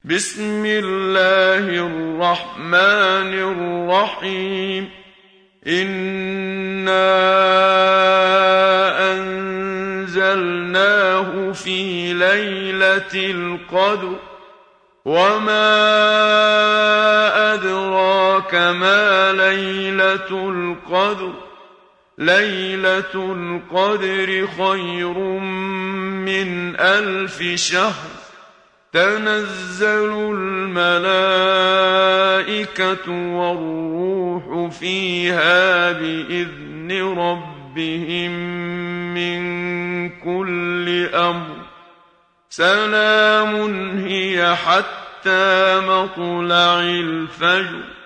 بسم الله الرحمن الرحيم إنا أنزلناه في ليلة القدر وما أدراك ما ليلة القدر ليلة القدر خير من 1000 شهر تنزل الملائكة والروح فيها بإذن ربهم من كل أمر سلام هي حتى مطلع الفجر